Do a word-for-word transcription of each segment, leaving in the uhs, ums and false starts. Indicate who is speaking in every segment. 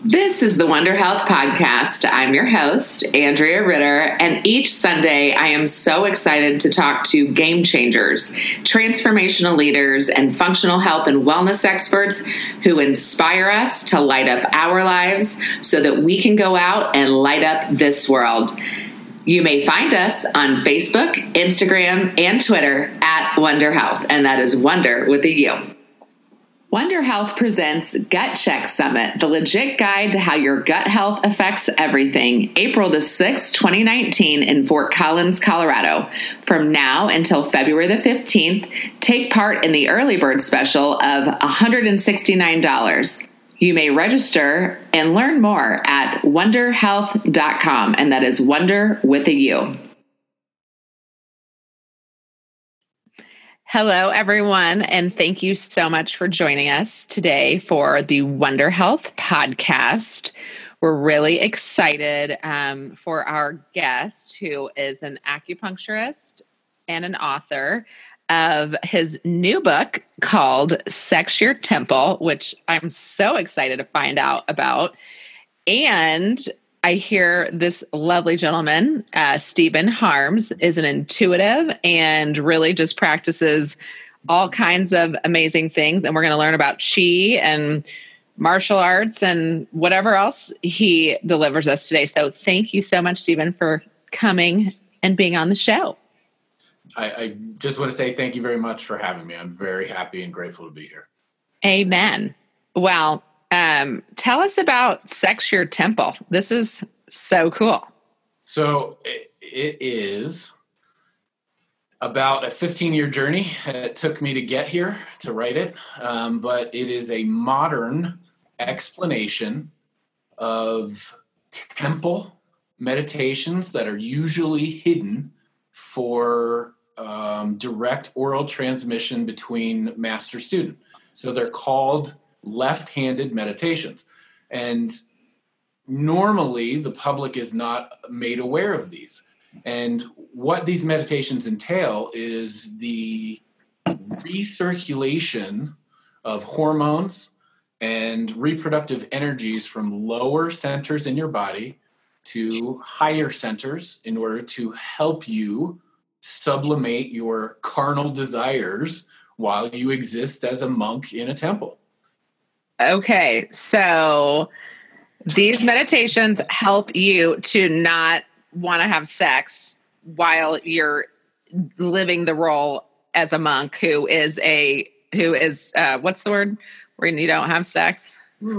Speaker 1: This is the Wonder Health Podcast. I'm your host, Andrea Ritter, and each Sunday I am so excited to talk to game changers, transformational leaders, and functional health and wellness experts who inspire us to light up our lives so that we can go out and light up this world. You may find us on Facebook, Instagram, and Twitter at Wonder Health, and that is Wonder with a U. Wonder Health presents Gut Check Summit, the legit guide to how your gut health affects everything, April the sixth, twenty nineteen in Fort Collins, Colorado. From now until February the fifteenth, take part in the early bird special of one hundred sixty-nine dollars. You may register and learn more at wonder health dot com, and that is Wonder with a U. Hello, everyone, and thank you so much for joining us today for the Wonder Health Podcast. We're really excited um, for our guest, who is an acupuncturist and an author of his new book called Sex Your Temple, which I'm so excited to find out about. And I hear this lovely gentleman, uh, Stephen Harms, is an intuitive and really just practices all kinds of amazing things. And we're going to learn about Qi and martial arts and whatever else he delivers us today. So thank you so much, Stephen, for coming and being on the show.
Speaker 2: I, I just want to say thank you very much for having me. I'm very happy and grateful to be here.
Speaker 1: Amen. Well, Um, tell us about Sex Your Temple. This is so cool.
Speaker 2: So it, it is about a fifteen-year journey. It took me to get here to write it, um, but it is a modern explanation of temple meditations that are usually hidden for um, direct oral transmission between master-student. So they're called left-handed meditations. And normally the public is not made aware of these. And what these meditations entail is the recirculation of hormones and reproductive energies from lower centers in your body to higher centers in order to help you sublimate your carnal desires while you exist as a monk in a temple.
Speaker 1: Okay, so these meditations help you to not want to have sex while you're living the role as a monk who is a, who is, uh, what's the word, when you don't have sex?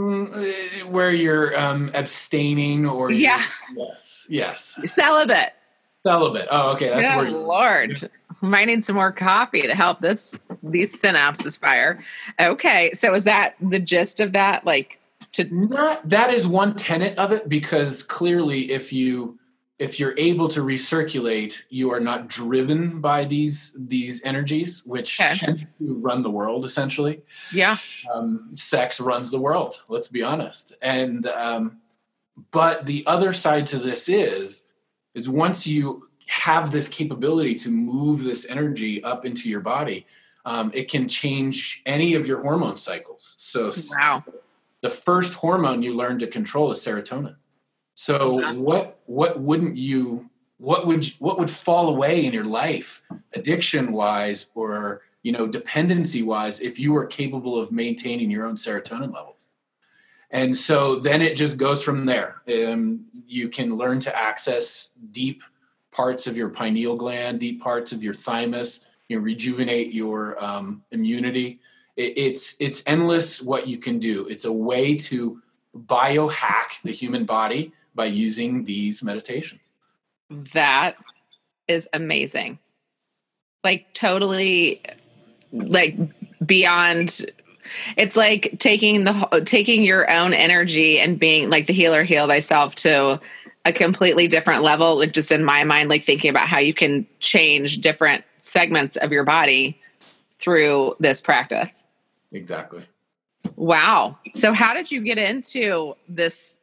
Speaker 2: Mm, where you're um, abstaining or...
Speaker 1: Yeah.
Speaker 2: Yes, yes.
Speaker 1: Celibate.
Speaker 2: Celibate. Oh, okay. That's
Speaker 1: Good
Speaker 2: where you,
Speaker 1: Lord. Might need some more coffee to help this these synapses fire. Okay, so is that the gist of that? Like to
Speaker 2: not that is one tenet of it, because clearly, if you if you're able to recirculate, you are not driven by these these energies, which
Speaker 1: okay.
Speaker 2: tend to run the world essentially.
Speaker 1: Yeah,
Speaker 2: um, sex runs the world. Let's be honest. And um, but the other side to this is is once you have this capability to move this energy up into your body, um, it can change any of your hormone cycles. So
Speaker 1: wow.
Speaker 2: The first hormone you learn to control is serotonin. So yeah. what what wouldn't you what would what would fall away in your life, addiction wise or you know dependency wise, if you were capable of maintaining your own serotonin levels? And so then it just goes from there. Um, you can learn to access deep parts of your pineal gland, deep parts of your thymus, you know, rejuvenate your um, immunity. It, it's it's endless what you can do. It's a way to biohack the human body by using these meditations.
Speaker 1: That is amazing. Like totally, like beyond. It's like taking the taking your own energy and being like the healer heal thyself to a completely different level. Like just in my mind, like thinking about how you can change different segments of your body through this practice.
Speaker 2: Exactly.
Speaker 1: Wow. So how did you get into this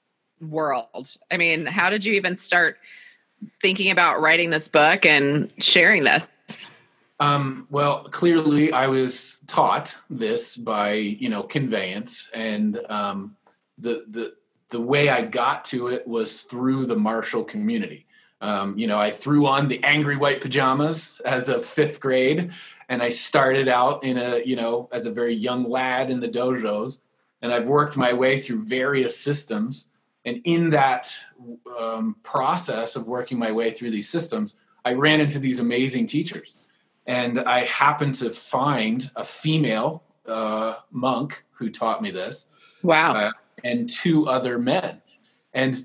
Speaker 1: world? I mean, how did you even start thinking about writing this book and sharing this?
Speaker 2: Um, well, clearly I was taught this by, you know, conveyance. And um, the the the way I got to it was through the martial community. Um, you know, I threw on the angry white pajamas as a fifth grade, and I started out in a, you know, as a very young lad in the dojos, and I've worked my way through various systems. And in that um, process of working my way through these systems, I ran into these amazing teachers. And I happened to find a female uh, monk who taught me this.
Speaker 1: Wow.
Speaker 2: Uh, and two other men. And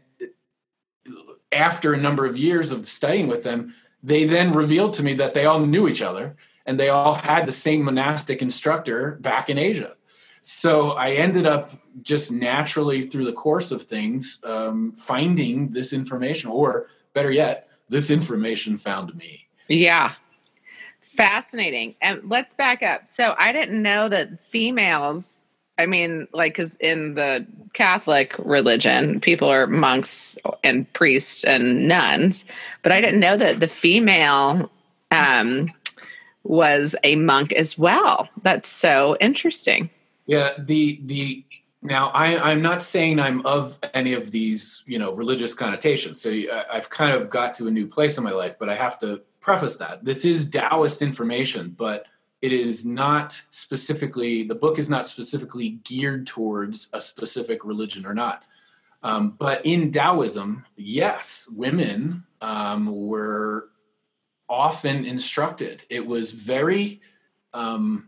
Speaker 2: after a number of years of studying with them, they then revealed to me that they all knew each other and they all had the same monastic instructor back in Asia. So I ended up just naturally through the course of things um, finding this information, or better yet, this information found me.
Speaker 1: Yeah. Fascinating. And let's back up. So I didn't know that females, I mean, like, because in the Catholic religion, people are monks and priests and nuns, but I didn't know that the female um, was a monk as well. That's so interesting.
Speaker 2: Yeah. The, the, now I, I'm not saying I'm of any of these, you know, religious connotations. So I, I've kind of got to a new place in my life, but I have to preface that this is Taoist information, but it is not specifically, the book is not specifically geared towards a specific religion or not. Um, but in Taoism, yes, women um, were often instructed. It was very um,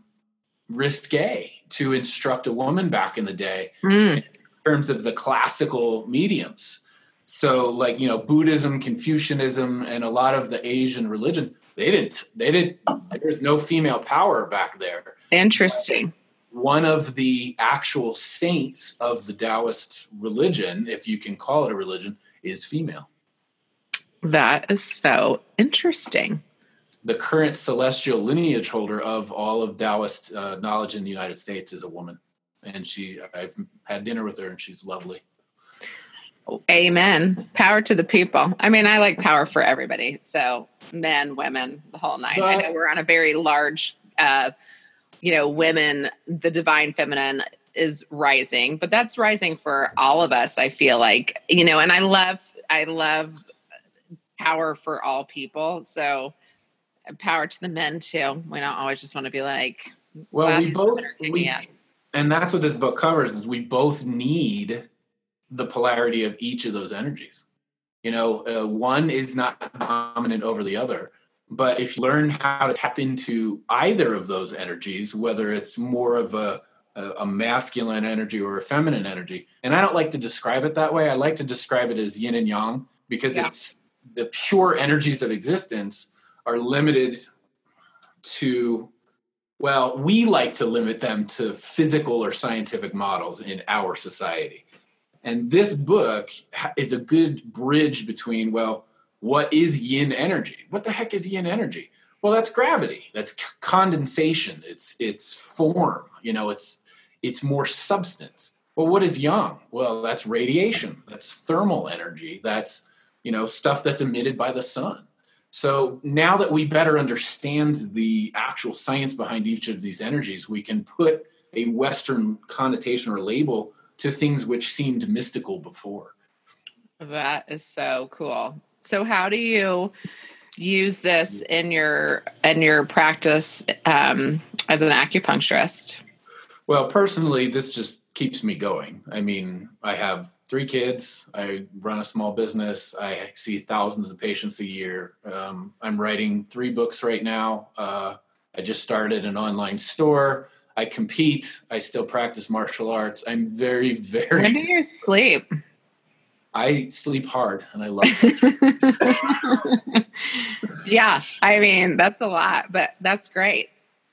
Speaker 2: risque to instruct a woman back in the day mm. in terms of the classical mediums. So like, you know, Buddhism, Confucianism, and a lot of the Asian religion, they didn't, they didn't, there's no female power back there.
Speaker 1: Interesting.
Speaker 2: One of the actual saints of the Taoist religion, if you can call it a religion, is female.
Speaker 1: That is so interesting.
Speaker 2: The current celestial lineage holder of all of Taoist uh, knowledge in the United States is a woman. And she, I've had dinner with her and she's lovely.
Speaker 1: Amen. Power to the people. I mean, I like power for everybody. So men, women, the whole nine. But I know we're on a very large, uh, you know, women, the divine feminine is rising, but that's rising for all of us. I feel like, you know, and I love, I love power for all people. So power to the men too. We don't always just want to be like,
Speaker 2: well, well we both, we, and that's what this book covers is we both need the polarity of each of those energies. You know, uh, one is not dominant over the other, but if you learn how to tap into either of those energies, whether it's more of a, a, a masculine energy or a feminine energy, and I don't like to describe it that way. I like to describe it as yin and yang because yeah. it's the pure energies of existence are limited to, well, we like to limit them to physical or scientific models in our society. And this book is a good bridge between, well, what is yin energy? What the heck is yin energy? Well, that's gravity. That's c- condensation. It's it's form. You know, it's it's more substance. Well, what is yang? Well, that's radiation. That's thermal energy. That's, you know, stuff that's emitted by the sun. So now that we better understand the actual science behind each of these energies, we can put a Western connotation or label to things which seemed mystical before.
Speaker 1: That is so cool. So how do you use this in your in your practice um, as an acupuncturist?
Speaker 2: Well, personally, this just keeps me going. I mean, I have three kids. I run a small business. I see thousands of patients a year. Um, I'm writing three books right now. Uh, I just started an online store. I compete. I still practice martial arts. I'm very, very...
Speaker 1: When do you sleep?
Speaker 2: I sleep hard, and I love it.
Speaker 1: Yeah, I mean, that's a lot, but that's great.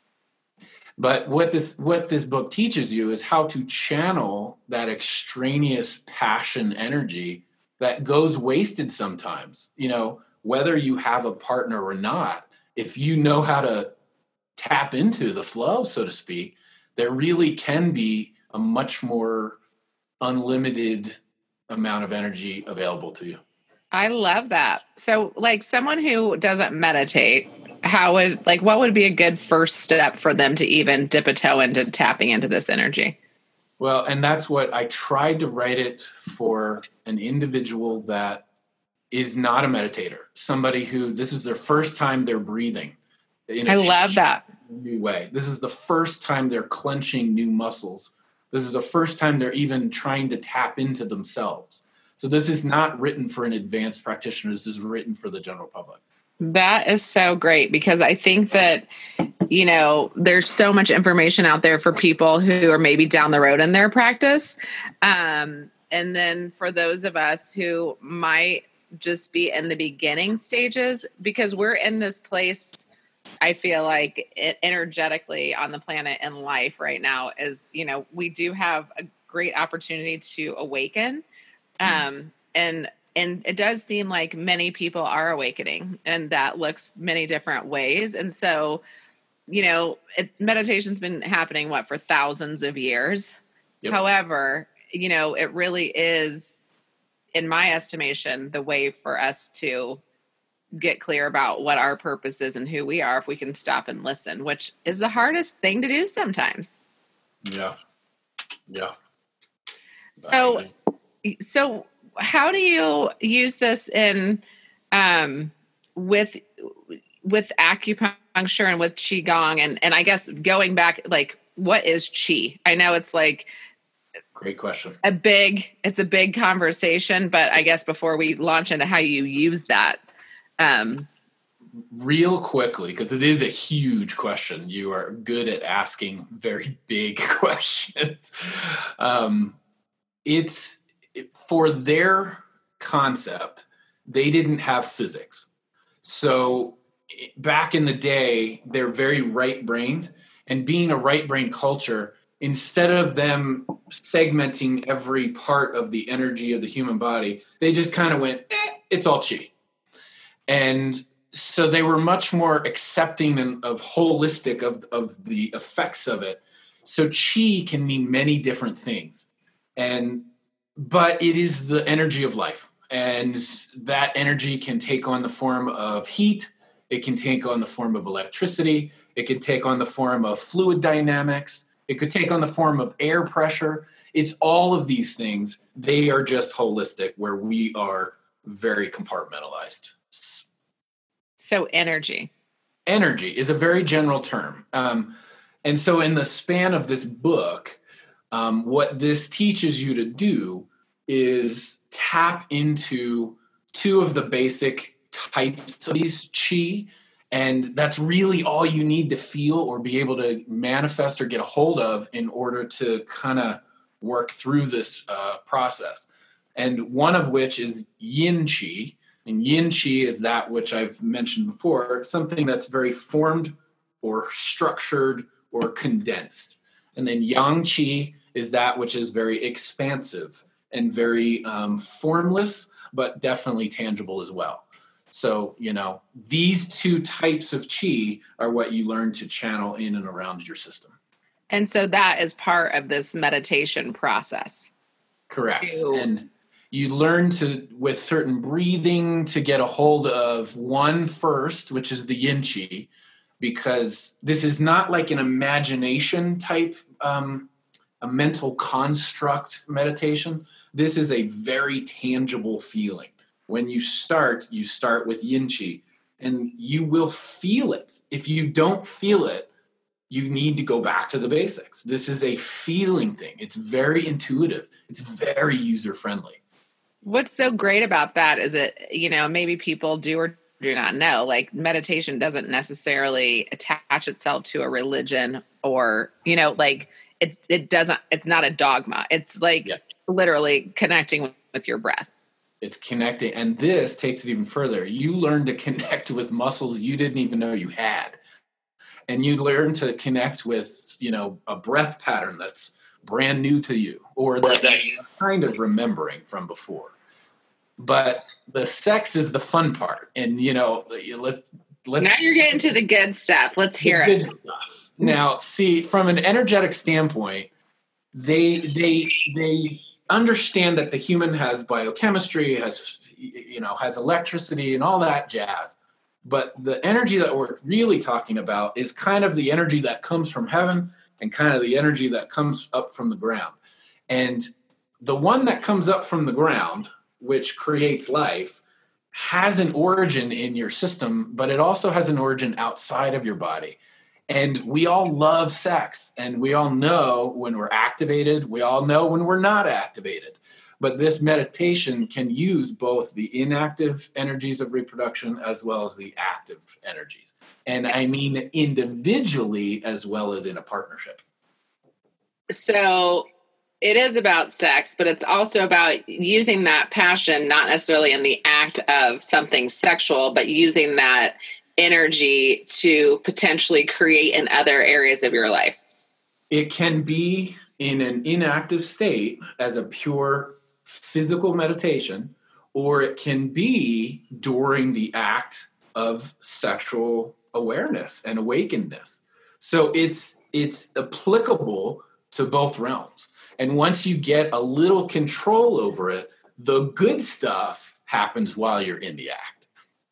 Speaker 2: But what this what this book teaches you is how to channel that extraneous passion energy that goes wasted sometimes. You know, whether you have a partner or not, if you know how to tap into the flow, so to speak, there really can be a much more unlimited amount of energy available to you.
Speaker 1: I love that. So like someone who doesn't meditate, how would, like, what would be a good first step for them to even dip a toe into tapping into this energy?
Speaker 2: Well, and that's what I tried to write it for an individual that is not a meditator, somebody who this is their first time they're breathing in a
Speaker 3: I love that.
Speaker 2: new way. This is the first time they're clenching new muscles. This is the first time they're even trying to tap into themselves. So this is not written for an advanced practitioner. This is written for the general public.
Speaker 3: That is so great, because I think that, you know, there's so much information out there for people who are maybe down the road in their practice. Um, and then for those of us who might just be in the beginning stages, because we're in this place, I feel like it energetically on the planet and life right now is, you know, we do have a great opportunity to awaken. Um, and, and it does seem like many people are awakening, and that looks many different ways. And so, you know, it, meditation's been happening, what, for thousands of years. Yep. However, you know, it really is, in my estimation, the way for us to get clear about what our purpose is and who we are, if we can stop and listen, which is the hardest thing to do sometimes.
Speaker 2: Yeah. Yeah.
Speaker 3: So, so how do you use this in, um, with, with acupuncture and with Qigong? And, and I guess going back, like, what is Qi? I know it's like,
Speaker 2: great question.
Speaker 3: A big, it's a big conversation, but I guess before we launch into how you use that, um,
Speaker 2: real quickly, because it is a huge question. You are good at asking very big questions. Um, it's it, for their concept, they didn't have physics. So back in the day, they're very right-brained, and being a right-brained culture, instead of them segmenting every part of the energy of the human body, they just kind of went, eh, it's all Qi. And so they were much more accepting of holistic of, of the effects of it. So Qi can mean many different things. And but it is the energy of life. And that energy can take on the form of heat. It can take on the form of electricity. It can take on the form of fluid dynamics. It could take on the form of air pressure. It's all of these things. They are just holistic, where we are very compartmentalized.
Speaker 3: So energy.
Speaker 2: Energy is a very general term. Um, and so in the span of this book, um, what this teaches you to do is tap into two of the basic types of these Qi. And that's really all you need to feel or be able to manifest or get a hold of in order to kind of work through this uh, process. And one of which is Yin Qi. And Yin Qi is that which I've mentioned before, something that's very formed or structured or condensed. And then Yang Qi is that which is very expansive and very um, formless, but definitely tangible as well. So, you know, these two types of Qi are what you learn to channel in and around your system.
Speaker 3: And so that is part of this meditation process.
Speaker 2: Correct.
Speaker 3: To-
Speaker 2: and you learn to, with certain breathing, to get a hold of one first, which is the Yin Qi, because this is not like an imagination type, um, a mental construct meditation. This is a very tangible feeling. When you start, you start with Yin Qi, and you will feel it. If you don't feel it, you need to go back to the basics. This is a feeling thing. It's very intuitive. It's very user-friendly.
Speaker 3: What's so great about that is it, you know, maybe people do or do not know, like meditation doesn't necessarily attach itself to a religion or, you know, like it's, it doesn't, it's not a dogma. It's like yeah. literally connecting with, with your breath.
Speaker 2: It's connecting. And this takes it even further. You learn to connect with muscles you didn't even know you had. And you learn to connect with, you know, a breath pattern that's brand new to you or that, that you're kind of remembering from before. But the sex is the fun part. And, you know, let's, let's
Speaker 3: now you're getting to the good stuff. Let's hear
Speaker 2: good
Speaker 3: it.
Speaker 2: Stuff. Now, see, from an energetic standpoint, they, they, they understand that the human has biochemistry, has, you know, has electricity and all that jazz. But the energy that we're really talking about is kind of the energy that comes from heaven and kind of the energy that comes up from the ground. And the one that comes up from the ground, which creates life, has an origin in your system, but it also has an origin outside of your body. And we all love sex, and we all know when we're activated. We all know when we're not activated. But this meditation can use both the inactive energies of reproduction as well as the active energies. And I mean individually as well as in a partnership.
Speaker 3: So it is about sex, but it's also about using that passion, not necessarily in the act of something sexual, but using that energy to potentially create in other areas of your life.
Speaker 2: It can be in an inactive state as a pure physical meditation, or it can be during the act of sexual awareness and awakenedness. So it's it's applicable to both realms. And once you get a little control over it, the good stuff happens while you're in the act.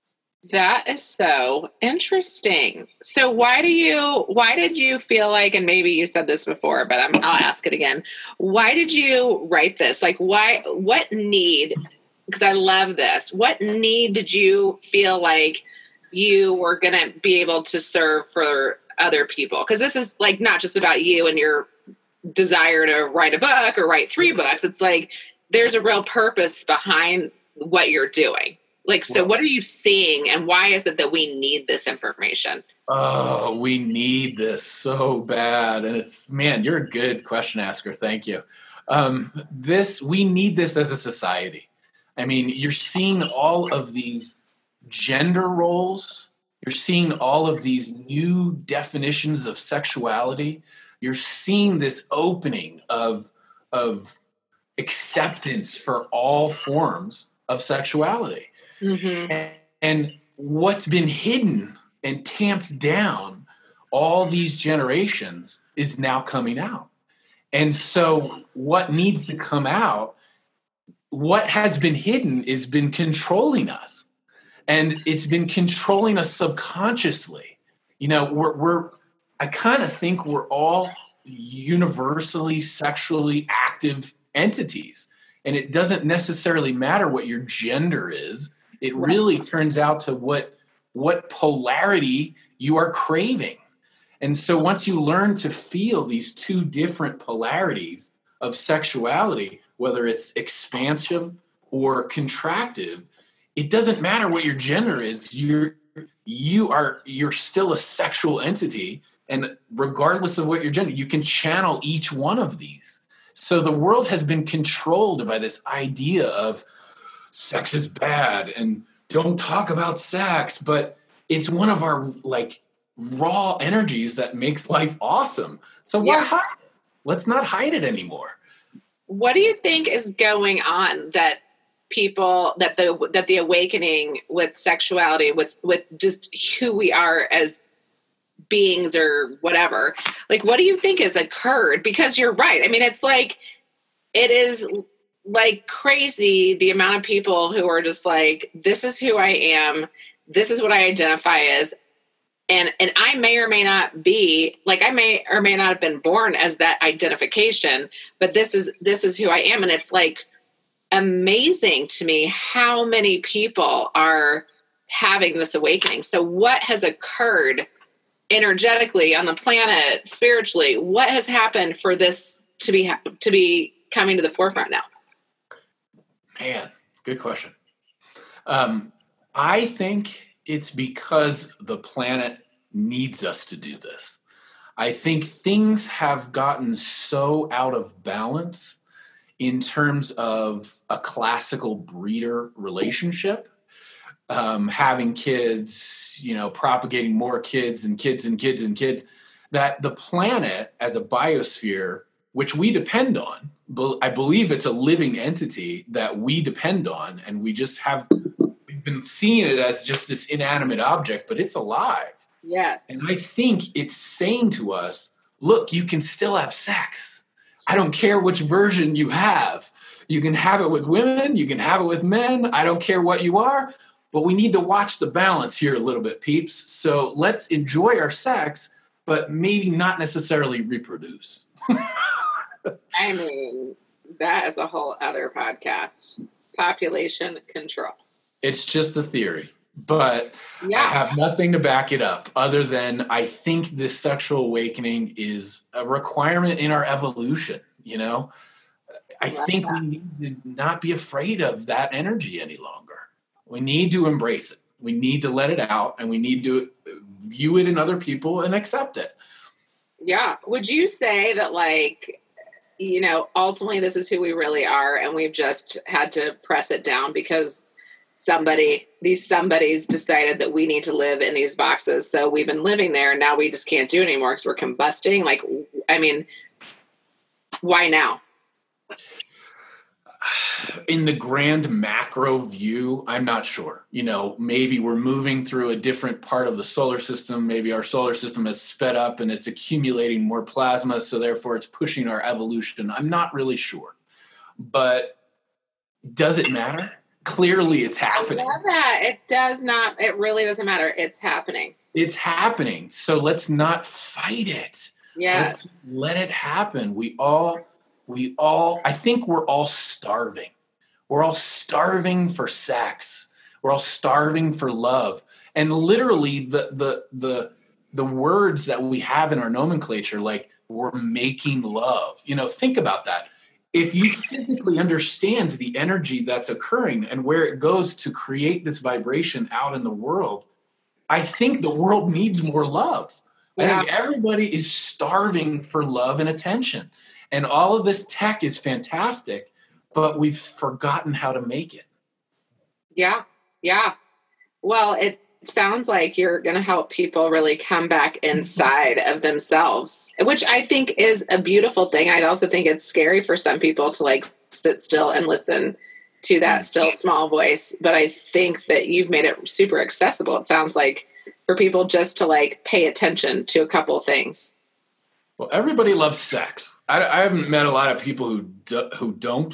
Speaker 3: That is so interesting. So why do you, why did you feel like, and maybe you said this before, but I'm, I'll ask it again. Why did you write this? Like why, what need, because I love this, what need did you feel like you were going to be able to serve for other people? Because this is like not just about you and your desire to write a book or write three books. It's like there's a real purpose behind what you're doing. Like, so what are you seeing, and why is it that we need this information?
Speaker 2: Oh, we need this so bad. And it's, man, you're a good question asker. Thank you. Um, this, we need this as a society. I mean, you're seeing all of these gender roles. You're seeing all of these new definitions of sexuality. You're seeing this opening of, of acceptance for all forms of sexuality. Mm-hmm. And, and what's been hidden and tamped down all these generations is now coming out. And so what needs to come out, what has been hidden is been controlling us. And it's been controlling us subconsciously. You know, we're, we're I kind of think we're all universally sexually active entities. And it doesn't necessarily matter what your gender is. It really turns out to what what polarity you are craving. And so once you learn to feel these two different polarities of sexuality, whether it's expansive or contractive, it doesn't matter what your gender is. You're you are you're still a sexual entity, and regardless of what your gender, you can channel each one of these. So the world has been controlled by this idea of sex is bad and don't talk about sex, but it's one of our like raw energies that makes life awesome. So why
Speaker 3: yeah.
Speaker 2: hide? Let's not hide it anymore.
Speaker 3: What do you think is going on that people that the that the awakening with sexuality, with with just who we are as beings or whatever, like what do you think has occurred? Because you're right. I mean, it's like it is like crazy the amount of people who are just like, this is who I am, this is what I identify as, and and I may or may not be, like I may or may not have been born as that identification, but this is this is who I am. And it's like amazing to me how many people are having this awakening. So what has occurred energetically on the planet, spiritually? What has happened for this to be to be coming to the forefront now?
Speaker 2: Man, good question. Um, I think it's because the planet needs us to do this. I think things have gotten so out of balance in terms of a classical breeder relationship, um, having kids, you know, propagating more kids and kids and kids and kids, that the planet as a biosphere, which we depend on, I believe it's a living entity that we depend on, and we just have we've been seeing it as just this inanimate object, but it's alive.
Speaker 3: Yes.
Speaker 2: And I think it's saying to us, look, you can still have sex. I don't care which version you have. You can have it with women, you can have it with men. I don't care what you are, but we need to watch the balance here a little bit, peeps. So let's enjoy our sex, but maybe not necessarily reproduce.
Speaker 3: I mean, That is a whole other podcast. Population control.
Speaker 2: It's just a theory, but
Speaker 3: yeah.
Speaker 2: I have nothing to back it up other than I think this sexual awakening is a requirement in our evolution. You know, I, I think that. we need to not be afraid of that energy any longer. We need to embrace it. We need to let it out, and we need to view it in other people and accept it.
Speaker 3: Yeah. Would you say that, like, you know, ultimately this is who we really are, and we've just had to press it down because somebody, these somebodies decided that we need to live in these boxes. So we've been living there, and now we just can't do it anymore because we're combusting. Like, I mean, why now?
Speaker 2: In the grand macro view, I'm not sure. You know, maybe we're moving through a different part of the solar system. Maybe our solar system has sped up and it's accumulating more plasma, so therefore it's pushing our evolution. I'm not really sure. But does it matter? Clearly it's happening.
Speaker 3: I love that. It does not, it really doesn't matter. It's happening.
Speaker 2: It's happening. So let's not fight it.
Speaker 3: Yeah.
Speaker 2: Let's let it happen. We all We all, I think we're all starving. We're all starving for sex. We're all starving for love. And literally the the the the words that we have in our nomenclature, like we're making love. You know, think about that. If you physically understand the energy that's occurring and where it goes to create this vibration out in the world, I think the world needs more love. Yeah. I think everybody is starving for love and attention. And all of this tech is fantastic, but we've forgotten how to make it.
Speaker 3: Yeah, yeah. Well, it sounds like you're going to help people really come back inside of themselves, which I think is a beautiful thing. I also think it's scary for some people to like sit still and listen to that still small voice. But I think that you've made it super accessible. It sounds like for people just to like pay attention to a couple things.
Speaker 2: Well, everybody loves sex. I, I haven't met a lot of people who do, who don't.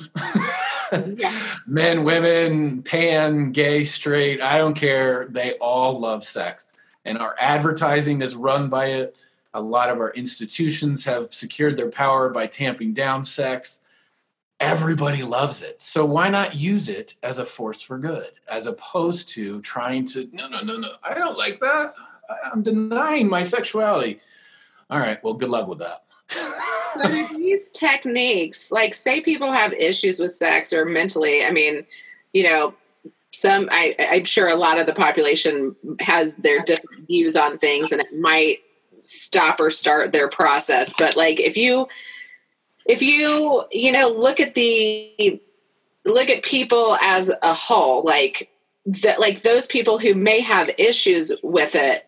Speaker 2: Yeah. Men, women, pan, gay, straight, I don't care. They all love sex. And our advertising is run by it. A lot of our institutions have secured their power by tamping down sex. Everybody loves it. So why not use it as a force for good, as opposed to trying to, no, no, no, no, I don't like that. I'm denying my sexuality. All right, well, good luck with that.
Speaker 3: So do these techniques, like say people have issues with sex or mentally, I mean, you know, some, I, I'm sure a lot of the population has their different views on things and it might stop or start their process. But like, if you, if you, you know, look at the, look at people as a whole, like that, like those people who may have issues with it,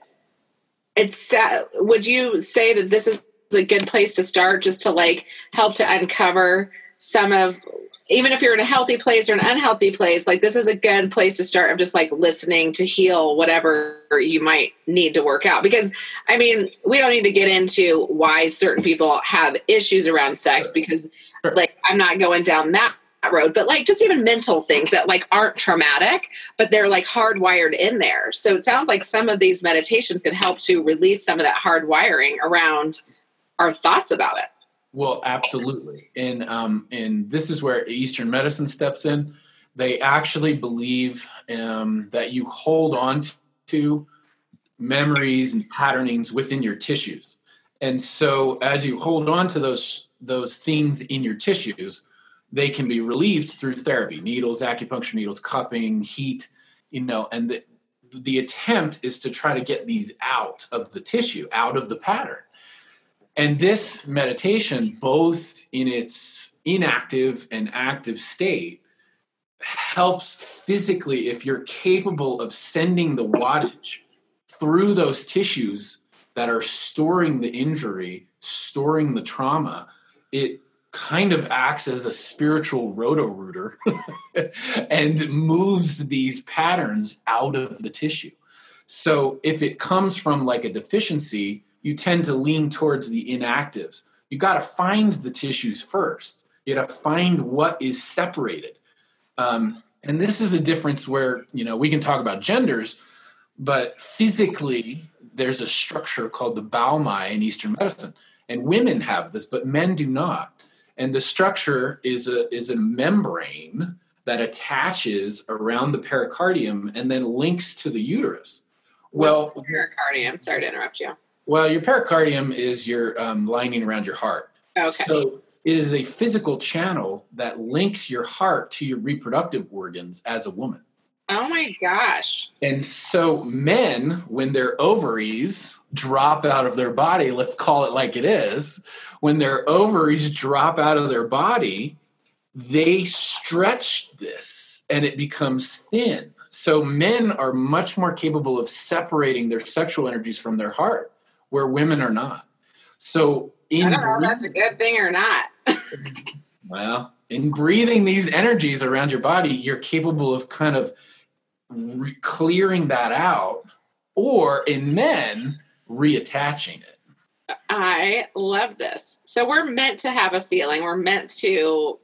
Speaker 3: it's, uh, would you say that this is a good place to start, just to like help to uncover some of, even if you're in a healthy place or an unhealthy place, like this is a good place to start of just like listening to heal whatever you might need to work out. Because I mean, we don't need to get into why certain people have issues around sex, because like I'm not going down that road, but like just even mental things that like aren't traumatic, but they're like hardwired in there. So it sounds like some of these meditations could help to release some of that hard wiring around our thoughts about it.
Speaker 2: Well, absolutely. And, um, and this is where Eastern medicine steps in. They actually believe um, that you hold on to memories and patternings within your tissues. And so as you hold on to those, those things in your tissues, they can be relieved through therapy, needles, acupuncture needles, cupping, heat, you know, and the, the attempt is to try to get these out of the tissue, out of the pattern. And this meditation, both in its inactive and active state, helps physically, if you're capable of sending the wattage through those tissues that are storing the injury, storing the trauma, it kind of acts as a spiritual roto-rooter and moves these patterns out of the tissue. So if it comes from like a deficiency, you tend to lean towards the inactives. You got to find the tissues first. You got to find what is separated. Um, and this is a difference where, you know, we can talk about genders, but physically there's a structure called the Baomai in Eastern medicine. And women have this, but men do not. And the structure is a is a membrane that attaches around the pericardium and then links to the uterus.
Speaker 3: Well, What's pericardium? Sorry to interrupt you.
Speaker 2: Well, your pericardium is your um, lining around your heart.
Speaker 3: Okay.
Speaker 2: So it is a physical channel that links your heart to your reproductive organs as a woman.
Speaker 3: Oh my gosh.
Speaker 2: And so men, when their ovaries drop out of their body, let's call it like it is, when their ovaries drop out of their body, they stretch this and it becomes thin. So men are much more capable of separating their sexual energies from their heart, where women are not. So in
Speaker 3: I don't know if that's a good thing or not.
Speaker 2: Well, in breathing these energies around your body, you're capable of kind of re- clearing that out, or in men, reattaching it.
Speaker 3: I love this. So we're meant to have a feeling. We're meant to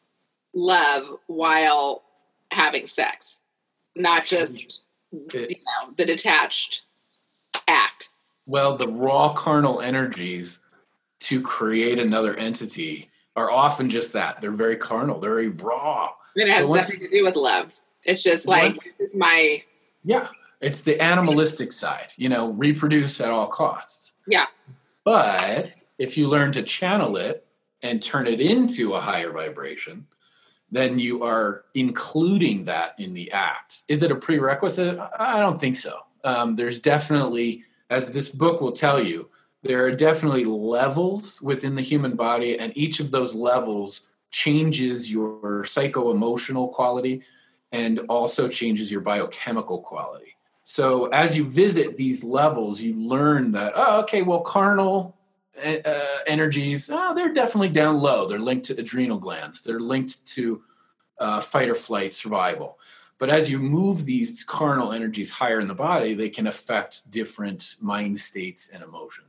Speaker 3: love while having sex, not just, it, you know, the detached act.
Speaker 2: Well, the raw carnal energies to create another entity are often just that. They're very carnal. They're very raw.
Speaker 3: It has once, nothing to do with love. It's just like once, my...
Speaker 2: Yeah. It's the animalistic side, you know, reproduce at all costs.
Speaker 3: Yeah.
Speaker 2: But if you learn to channel it and turn it into a higher vibration, then you are including that in the act. Is it a prerequisite? I don't think so. Um, there's definitely, as this book will tell you, there are definitely levels within the human body, and each of those levels changes your psycho-emotional quality and also changes your biochemical quality. So as you visit these levels, you learn that, oh, okay, well, carnal uh, energies, oh, they're definitely down low. They're linked to adrenal glands. They're linked to uh, fight or flight survival. But as you move these carnal energies higher in the body, they can affect different mind states and emotions.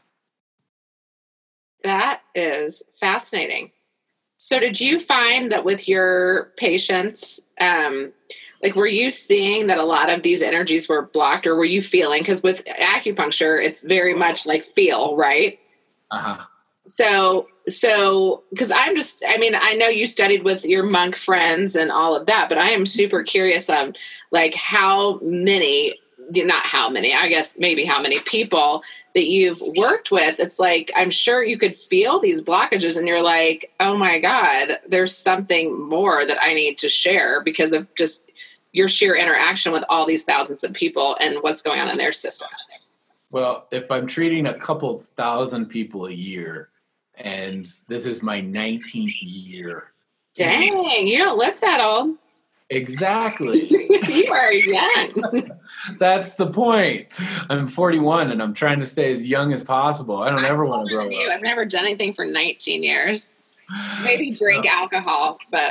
Speaker 3: That is fascinating. So did you find that with your patients, um, like, were you seeing that a lot of these energies were blocked, or were you feeling, because with acupuncture, it's very much like feel, right?
Speaker 2: Uh-huh.
Speaker 3: So, so, because I'm just, I mean, I know you studied with your monk friends and all of that, but I am super curious of, like, how many, not how many, I guess maybe how many people that you've worked with. It's like, I'm sure you could feel these blockages and you're like, oh my God, there's something more that I need to share because of just your sheer interaction with all these thousands of people and what's going on in their system.
Speaker 2: Well, if I'm treating a couple thousand people a year, and this is my nineteenth year.
Speaker 3: Dang, you don't look that old.
Speaker 2: Exactly.
Speaker 3: You are young.
Speaker 2: That's the point. I'm forty-one and I'm trying to stay as young as possible. I don't I'm ever want to grow
Speaker 3: you.
Speaker 2: up.
Speaker 3: I've never done anything for nineteen years. Maybe so, drink alcohol, but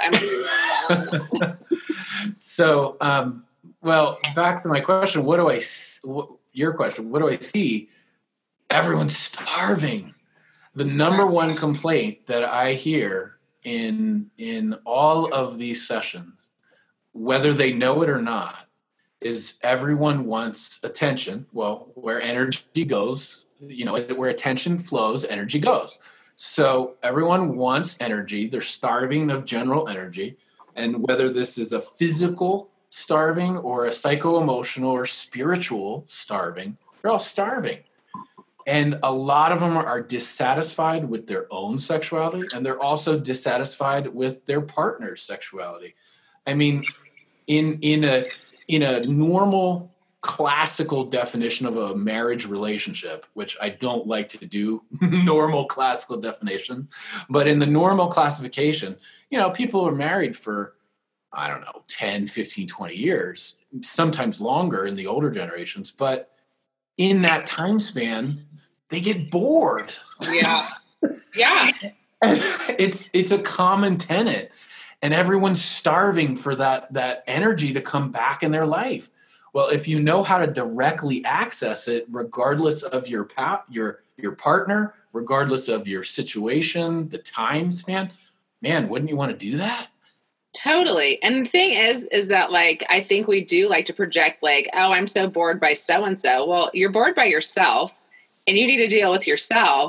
Speaker 3: I'm
Speaker 2: So, um, well, back to my question. What do I, what, your question, what do I see? Everyone's starving. The number one complaint that I hear in in all of these sessions, whether they know it or not, is everyone wants attention. Well, where energy goes, you know, where attention flows, energy goes. So everyone wants energy. They're starving of general energy. And whether this is a physical starving or a psycho-emotional or spiritual starving, they're all starving. And a lot of them are dissatisfied with their own sexuality, and they're also dissatisfied with their partner's sexuality. I mean, in in a in a normal classical definition of a marriage relationship, which I don't like to do normal classical definitions, but in the normal classification, you know, people are married for, I don't know, ten, fifteen, twenty years, sometimes longer in the older generations, but in that time span, they get bored.
Speaker 3: Yeah. Yeah.
Speaker 2: And it's it's a common tenet. And everyone's starving for that that energy to come back in their life. Well, if you know how to directly access it, regardless of your pa- your your partner, regardless of your situation, the time span, man, wouldn't you want to do that?
Speaker 3: Totally. And the thing is, is that, like, I think we do like to project, like, oh, I'm so bored by so-and-so. Well, you're bored by yourself and you need to deal with yourself.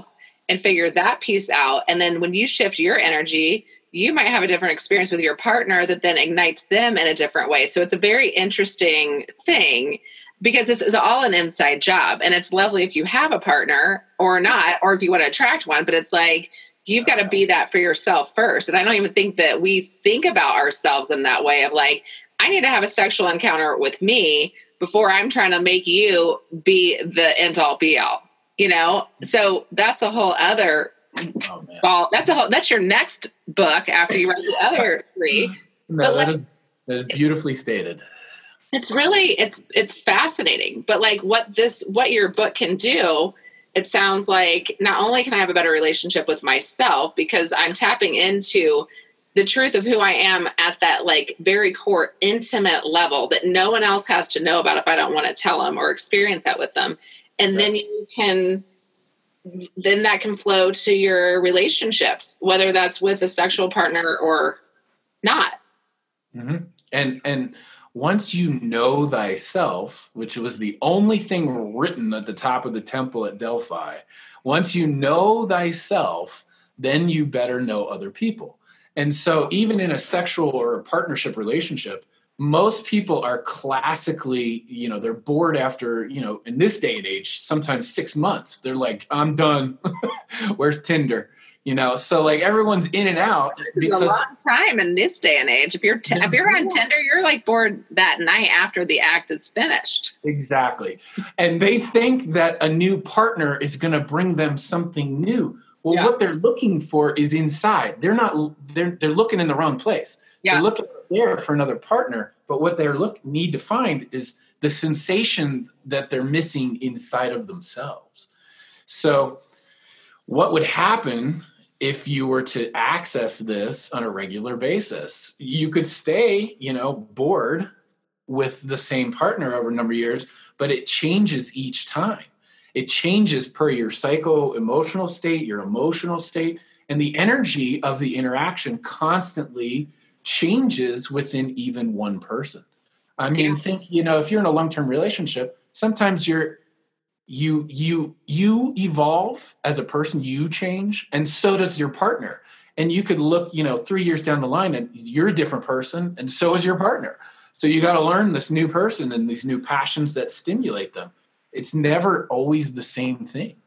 Speaker 3: and figure that piece out. And then when you shift your energy, you might have a different experience with your partner that then ignites them in a different way. So it's a very interesting thing because this is all an inside job. And it's lovely if you have a partner or not, or if you want to attract one, but it's like, you've got to be that for yourself first. And I don't even think that we think about ourselves in that way of like, I need to have a sexual encounter with me before I'm trying to make you be the end all be all, you know? So that's a whole other oh, man. ball. That's a whole, that's your next book after you write the other three.
Speaker 2: No, that, like, is, that is beautifully stated.
Speaker 3: It's really, it's, it's fascinating, but like what this, what your book can do, it sounds like not only can I have a better relationship with myself because I'm tapping into the truth of who I am at that like very core intimate level that no one else has to know about if I don't want to tell them or experience that with them. And yeah. then you can, then that can flow to your relationships, whether that's with a sexual partner or not.
Speaker 2: Mm-hmm. And, and once you know thyself, which was the only thing written at the top of the temple at Delphi, once you know thyself, then you better know other people. And so even in a sexual or a partnership relationship, most people are classically, you know, they're bored after, you know, in this day and age, sometimes six months. They're like, I'm done. Where's Tinder? You know, so like everyone's in and out.
Speaker 3: It's a long time in this day and age. If you're t- if you're on Tinder, you're like bored that night after the act is finished.
Speaker 2: Exactly. And they think that a new partner is going to bring them something new. Well, yeah. what they're looking for is inside. They're not. They're they're looking in the wrong place. Yeah. They're looking there for another partner, but what they look need to find is the sensation that they're missing inside of themselves. So, what would happen if you were to access this on a regular basis? You could stay, you know, bored with the same partner over a number of years, but it changes each time. It changes per your psycho-emotional state, your emotional state, and the energy of the interaction constantly changes within even one person. I mean, yeah. think, you know, if you're in a long-term relationship, sometimes you're You you you evolve as a person, you change, and so does your partner. And you could look, you know, three years down the line and you're a different person, and so is your partner. So you got to learn this new person and these new passions that stimulate them. It's never always the same thing.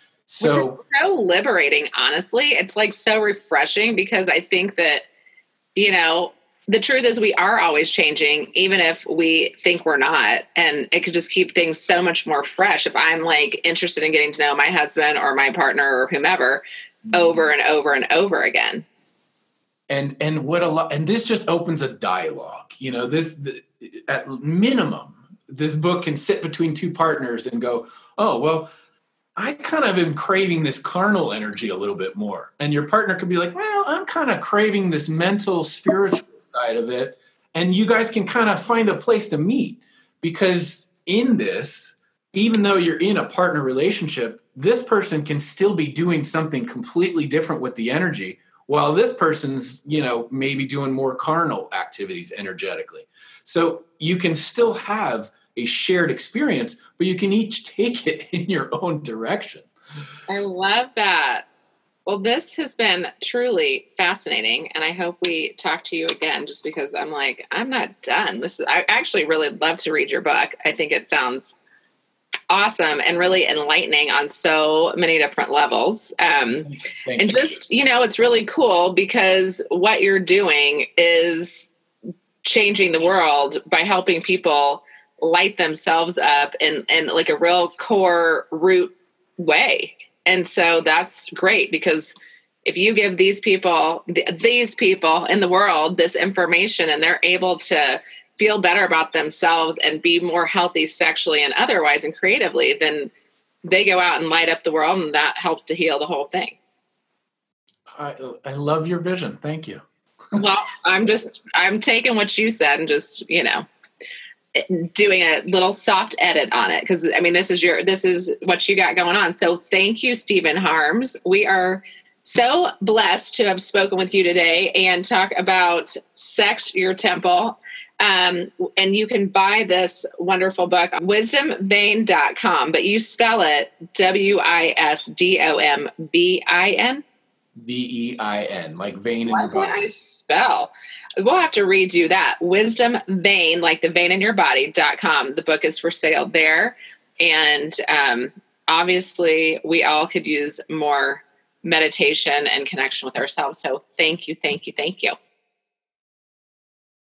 Speaker 2: So
Speaker 3: it's so liberating, honestly. It's like so refreshing because I think that, you know, the truth is we are always changing, even if we think we're not. And it could just keep things so much more fresh. If I'm like interested in getting to know my husband or my partner or whomever over and over and over again.
Speaker 2: And, and what a lot, and this just opens a dialogue, you know, this, the, at minimum, this book can sit between two partners and go, oh, well, I kind of am craving this carnal energy a little bit more. And your partner could be like, well, I'm kind of craving this mental, spiritual side of it, and you guys can kind of find a place to meet, because in this, even though you're in a partner relationship, this person can still be doing something completely different with the energy, while this person's, you know, maybe doing more carnal activities energetically. So you can still have a shared experience, but you can each take it in your own direction.
Speaker 3: I love that. Well, this has been truly fascinating, and I hope we talk to you again, just because I'm like, I'm not done. This is, I actually really love to read your book. I think it sounds awesome and really enlightening on so many different levels. Um,
Speaker 2: Thank
Speaker 3: and
Speaker 2: you.
Speaker 3: just, you know, it's really cool because what you're doing is changing the world by helping people light themselves up in, in like a real core root way. And so that's great, because if you give these people, th- these people in the world this information and they're able to feel better about themselves and be more healthy sexually and otherwise and creatively, then they go out and light up the world, and that helps to heal the whole thing.
Speaker 2: I, I love your vision. Thank you.
Speaker 3: Well, I'm just, I'm taking what you said and just, you know, doing a little soft edit on it. Cause I mean, this is your, this is what you got going on. So thank you, Stephen Harms. We are so blessed to have spoken with you today and talk about Sex Your Temple. Um, and you can buy this wonderful book on wisdom vein dot com, but you spell it W I S D O M B I N.
Speaker 2: V E I N, like vein in
Speaker 3: Why
Speaker 2: your body.
Speaker 3: can't I spell? We'll have to redo that. Wisdom Vein, like the vein in your body dot com. The book is for sale there. And um, obviously, we all could use more meditation and connection with ourselves. So thank you, thank you, thank you.